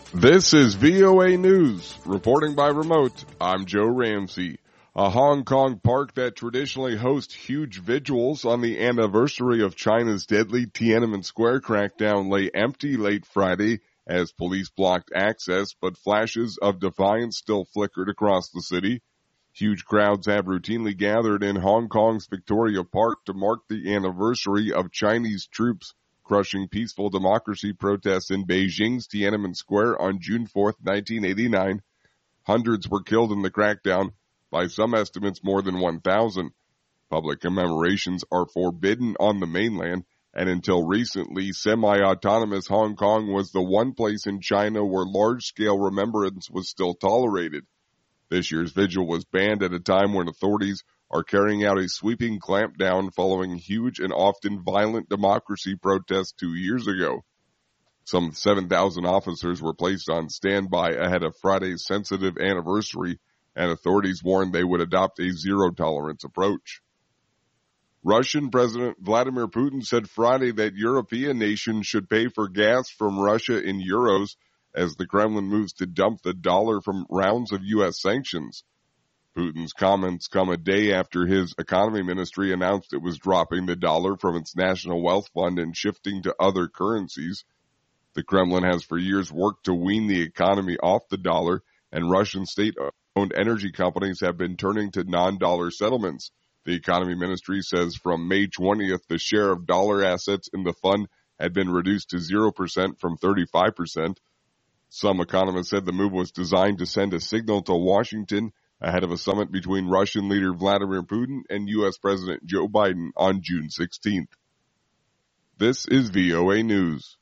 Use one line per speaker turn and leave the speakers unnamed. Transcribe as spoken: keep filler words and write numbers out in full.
This is V O A News. Reporting by remote, I'm Joe Ramsey. A Hong Kong park that traditionally hosts huge vigils on the anniversary of China's deadly Tiananmen Square crackdown lay empty late Friday as police blocked access, but flashes of defiance still flickered across the city. Huge crowds have routinely gathered in Hong Kong's Victoria Park to mark the anniversary of Chinese troops crushing peaceful democracy protests in Beijing's Tiananmen Square on June fourth, nineteen eighty-nine. Hundreds were killed in the crackdown, by some estimates more than one thousand. Public commemorations are forbidden on the mainland, and until recently, semi-autonomous Hong Kong was the one place in China where large-scale remembrance was still tolerated. This year's vigil was banned at a time when authorities are carrying out a sweeping clampdown following huge and often violent democracy protests two years ago. Some seven thousand officers were placed on standby ahead of Friday's sensitive anniversary, and authorities warned they would adopt a zero-tolerance approach. Russian President Vladimir Putin said Friday that European nations should pay for gas from Russia in euros as the Kremlin moves to dump the dollar from rounds of U S sanctions. Putin's comments come a day after his economy ministry announced it was dropping the dollar from its national wealth fund and shifting to other currencies. The Kremlin has for years worked to wean the economy off the dollar, and Russian state-owned energy companies have been turning to non-dollar settlements. The economy ministry says from May twentieth, the share of dollar assets in the fund had been reduced to zero percent from thirty-five percent. Some economists said the move was designed to send a signal to Washington ahead of a summit between Russian leader Vladimir Putin and U S President Joe Biden on June sixteenth. This is V O A News.